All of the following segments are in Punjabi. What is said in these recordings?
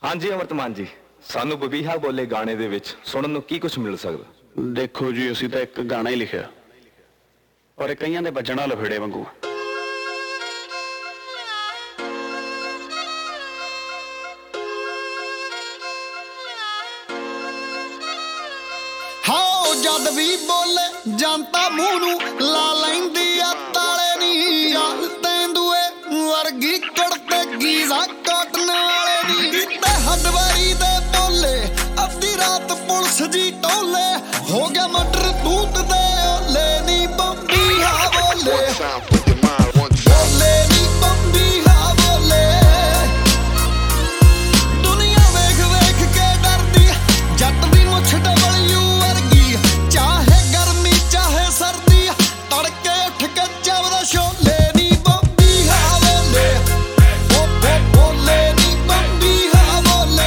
ਹਾਂਜੀ ਅਮਰਤਮਾਨ ਜੀ, ਸਾਨੂੰ ਬਬੀਹਾ ਬੋਲੇ ਗਾਣੇ ਦੇ ਵਿੱਚ ਸੁਣਨ ਨੂੰ ਕੀ ਕੁਝ ਮਿਲ ਸਕਦਾ? ਦੇਖੋ ਜੀ, ਅਸੀਂ ਤਾਂ ਇੱਕ ਗਾਣਾ ਹੀ ਲਿਖਿਆ, ਪਰ ਇਹ ਕਈਆਂ ਦੇ ਵੱਜਣਾ ਲਫੇੜੇ ਵਾਂਗੂ। ਹਾਓ ਜਦ ਵੀ ਬੋਲੇ ਜਨਤਾ ਮੂੰਹ ਨੂੰ ਲਾ ਲੈਂਦੀ ਆ ਤਾਲੇ ਨੀ। ਚੱਲ ਤੈਂਦੂਏ ਵਰਗੀ ਕੁੜਤੇ ਗੀਜ਼ਾ ਕਾਟਨ ਵਾਲੇ ਨੀ। ਤੇ ਹੱਡਵਾਰੀ ਦੇ ਬੋਲੇ ਅੱਧੀ ਰਾਤ ਪੁਲਿਸ ਜੀ ਟੋਲੇ ਹੋ ਗਿਆ ਮਟਰ ਤੂਤ ਦੇ ਓਲੇ ਨੀ। ਬੰਬੀਹਾ ਬੋਲੇ ਬੋਲੇ ਨੀ ਬੰਬੀਹਾ ਬੋਲੇ। ਦੁਨੀਆ ਵੇਖ ਵੇਖ ਕੇ ਡਰਦੀ ਜੱਟ ਦੀ ਮੁੱਛ ਡਬਲਯੂ ਵਰਗੀ। ਚਾਹੇ ਗਰਮੀ ਚਾਹੇ ਸਰਦੀ ਤੜਕੇ ਉੱਠ ਕੇ ਚੱਬਦਾ ਛੋਲੇ ਨੀ। ਬੰਬੀਹਾ ਬੋਲੇ ਬੋਲੇ ਨੀ ਬੰਬੀਹਾ ਬੋਲੇ।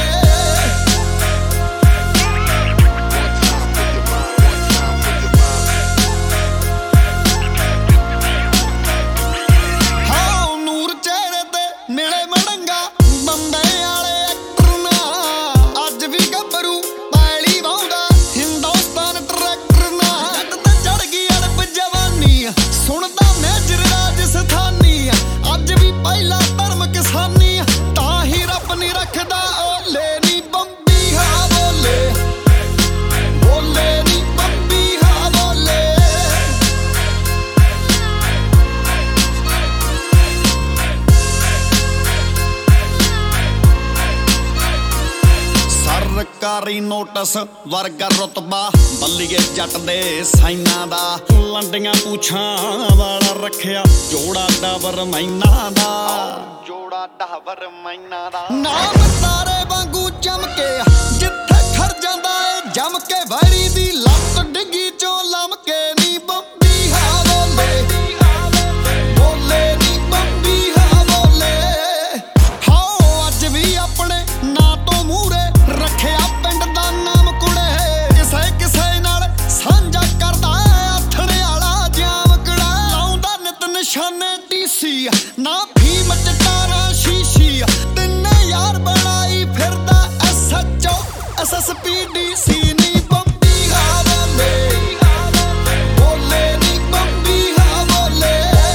ਹਾਂ ਨੂਰ ਚਿਹਰੇ ਤੇ ਮਿਲੇ ਮੜੰਗਾ ਬੰਬੇ ਵਾਲੇ ਐਕਟਰ ਨਾ। ਅੱਜ ਵੀ ਗੱਭਰੂ ਪੈਲੀ ਵਾਉਂਦਾ ਹਿੰਦੁਸਤਾਨ ਟਰੈਕਟਰ ਨਾ। ਜੱਟ ਤੇ ਚੜ ਗਈ ਅੜਪ ਜਵਾਨੀ ਸੁਣਦਾ ਮੇਜਰ ਰਾਜਸਥਾਨੀ। ਅੱਜ ਵੀ ਪਹਿਲਾ ਧਰਮ ਕਿਸਾਨੀ ਤਾਂ ਹੀ ਰੱਬ ਨੀ ਰੱਖਦਾ ਓਲੇ ਨੀ। ਬੰਬੀਹਾ ਬੋਲੇ ਬੋਲੇ ਨੀ ਬੰਬੀਹਾ ਬੋਲੇ। ਸਰਕਾਰੀ ਨੋਟਿਸ ਵਰਗਾ ਰੁਤਬਾ ਬੱਲੀਏ ਜੱਟ ਦੇ ਸਾਈਨਾਂ ਦਾ। ਲੰਡੀਆਂ ਪੂਛਾਂ ਵਾਲਾ ਰੱਖਿਆ ਜੋੜਾ ਡਾਬਰ ਮੈਨਾਂ ਦਾ। ਜੋੜਾ ਡਾਬਰ ਮੈਨਾਂ ਦਾ ਨਾਮ ਤਾਰੇ ਵਾਂਗੂ ਚਮਕੇ ਜਿੱਥੇ ਖੜ ਜਾਂਦਾ ਏ ਜਮ ਕੇ। ਵੈਰੀ ਦੀ ਲੱਤ ਡਿੱਗੀ ਚੋਂ ਲਮਕੇ ਨੀ। ਬੰਬੀਹਾ ਬੋਲੇ ਬੋਲੇ ਨੀ ਬੰਬੀਹਾ ਬੋਲੇ। ਹਾਓ ਅੱਜ ਵੀ ਆਪਣੇ ਨਾਂ ਤੋਂ ਮੂਹਰੇ ਰੱਖਿਆ ਪਿੰਡ ਦਾ ਨਾਮ ਕੁੜੇ। ਕਿਸੇ ਕਿਸੇ ਨਾਲ ਸਾਂਝਾ ਕਰਦਾ ਆਥਣੇ ਵਾਲਾ ਜਾਮਕੜਾ। ਲਾਉਂਦਾ ਨਿਤ ਨਿਸ਼ਾਨੇ ਟੀਸੀ ਨਾ ਫੀਮ ਚਟਾਰਾ ਸ਼ੀਸ਼ੀ। ਤਿੰਨੇ ਯਾਰ ਬਣਾਈ ਫਿਰਦਾ SHO SSP DC ਨੀ। ਬੰਬੀਹਾ ਬੋਲੇ ਬੋਲੇ ਨੀ ਬੰਬੀਹਾ ਬੋਲੇ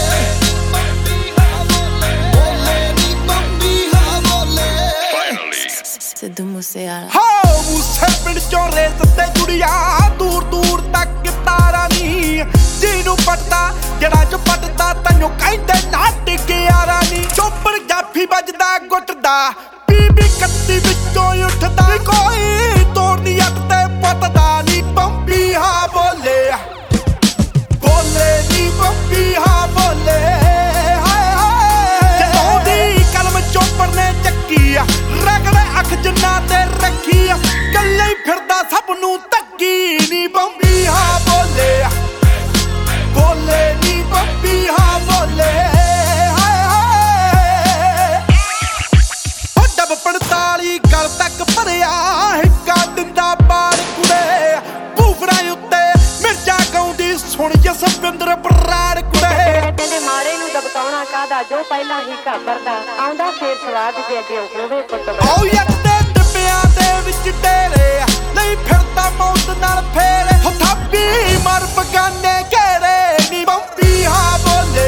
ਬੋਲੇ ਨੀ ਬੰਬੀਹਾ ਬੋਲੇ। ਸਿੱਧੂ ਮੂਸੇਵਾਲਾ ਹਾਓ ਮੂਸੇ ਪਿੰਡ ਚੋਂ ਰੇਸ ਤੇ ਜੁੜਿਆ ਦੂਰ ਦੂਰ ਤੱਕ ਤਾਰਾ ਨੀ। ਜਿਹਨੂੰ ਪਟਦਾ ਜਿਹੜਾ ਚ ਪਟਦਾ ਤੈਨੂੰ ਕਹਿੰਦੇ ਨਾ ਟਿਕਿਆਰਾ ਨੀ। ਚੋਪਰ ਜਾਫੀ ਵੱਜਦਾ ਗੁੱਟਦਾ ਬੀਬੀ ਕੱਤੀ ਵਿੱਚੋਂ ਉੱਠਦਾ। ਕੋਈ ਤੋੜਦੀ ਅੱਟ ਤੇ ਪੱਤਦਾ ਨੀ। ਬੰਬੀਹਾ ਬੋਲੇ ਬੋਲੇ ਨੀ ਬੰਬੀਹਾ ਬੋਲੇ। ਹਾਏ ਹਾਏ ਜਦੋਂ ਦੀ ਕਲਮ ਚੋਪਰ ਨੇ ਚੱਕੀ ਆ ਰਗੜੇ ਅੱਖ ਜਿੰਨਾ ਤੇ ਰੱਖੀ ਆ। ਕੱਲੇ ਹੀ ਫਿਰਦਾ ਸਭ ਨੂੰ ਧੱਕੀ ਨੀ। ਬੰਬੀਹਾ ਬੋਲੇ ਬੋਲੇ ਨੀ ਬੰਬੀਹਾ ਬੋਲੇ। ਹਾਏ ਹਾਏ ਉਹ ਡੱਬ 45 ਗਲ ਤੱਕ ਭਰਿਆ ਹਿੱਕਾ ਦਿੰਦਾ ਬਾੜ ਕੁੜੇ। ਭੂਫੜਾਂ ਉੱਤੇ ਮਿਰਚਾਂ ਗਾਉਂਦੀ ਸੁਣ ਜਸਵਿੰਦਰ ਬਰਾੜ ਕੁੜੇ। ਕਹਿੰਦੇ ਮਾਰੇ ਨੂੰ ਦਬਕਾਉਣਾ ਕਾਹਦਾ ਜੋ ਪਹਿਲਾਂ ਹੀ ਘਾਬਰਦਾ ਆਉਂਦਾ ਫੇਰ ਸਵਾਦ ਜੇ ਅੱਗੇ ਹੋਵੇ ਪੁੱਤ। ਆਓ ਯੱਕ ਦੇ ਡੱਬਿਆਂ ਦੇ ਵਿੱਚ ਡੇਰੇ ਨਹੀਂ ਫਿਰਦਾ ਮੌਤ ਨਾਲ ਫੇਰੇ। ਥਾਪੀ ਮਰ ਬਗਾਨੇ ਘੇਰੇ ਨੀ। ਬੰਬੀਹਾ ਬੋਲੇ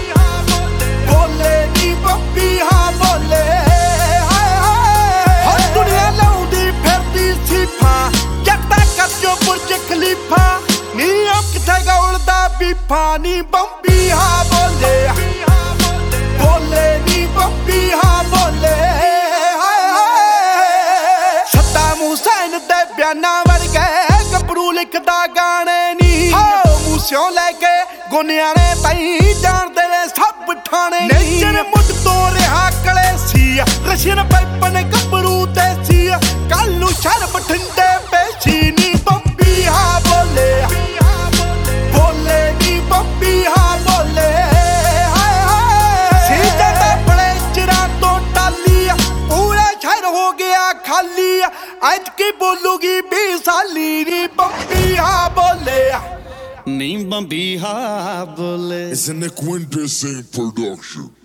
ਬੋਲੇ ਨੀ ਬੰਬੀਹਾ ਬੋਲੇ। ਹਾਏ ਹਾਏ ਹਰ ਦੁਨੀਆ ਲਾਉਂਦੀ ਫਿਰਦੀ ਸੀਫਾ ਜੱਟਾ ਕੱਜੋ ਬੁਰਜ ਖਲੀਫਾ ਨੀ। ਉਹ ਕਿੱਥੇ ਗੌਲਦਾ ਬੀਫਾ ਨੀ। ਬੰਬੀਹਾ ਬੋਲੇ ਬੋਲੇ ਨੀ ਬੰਬੀਹਾ ਬੋਲੇ। ਹਾਏ ਹਾਏ ਸੱਦਾਮ ਹੁਸੈਨ ਦੇ ਬਿਆਨਾਂ ਵਰਗੇ ਗੱਭਰੂ ਲਿਖਦਾ ਗਾਣੇ ਨੀ। ਹਾਓ ਮੂਸਿਓਂ ਲੈ ਕੇ ਗੋਨਿਆਣੇ ਤਾਈਂ ਜਾਣਦੇ ਨੇ ਸਭ ਠਾਣੇ। ਨੇਜਰ ਮੁੱਢ ਤੋਂ ਰਿਹਾ ਕਲੇਸੀ ਰਸ਼ੀਅਨ ਪਾਈਪਨ ਗੱਭਰੂ ਦੇਸੀ। ਕੱਲ ਨੂੰ ਸ਼ਰ ਬਠਿੰਡੇ ਪੇਸ਼ੀ ਨੀ। ਬੰਬੀਹਾ ਬੋਲੇ ਬੋਲੇ ਨੀ ਬੰਬੀਹਾ ਬੋਲੇ। ਹਾਏ ਹਾਏ ਸੀਜਾ ਦਾ ਬੜੇ ਚਿਰਾਂ ਤੋਂ ਟਾਲੀ ਪੂਰਾ ਸ਼ਹਿਰ ਹੋ ਗਿਆ ਖਾਲੀ। ਅੱਜ ਕੀ ਬੋਲੂਗੀ 20 ਸਾਲੀ ਨੀ। ਬੰਬੀਹਾ ਬੋਲੇ ਨੀ ਬੰਬੀਹਾ ਬੋਲੇ। It's an Equindecent production.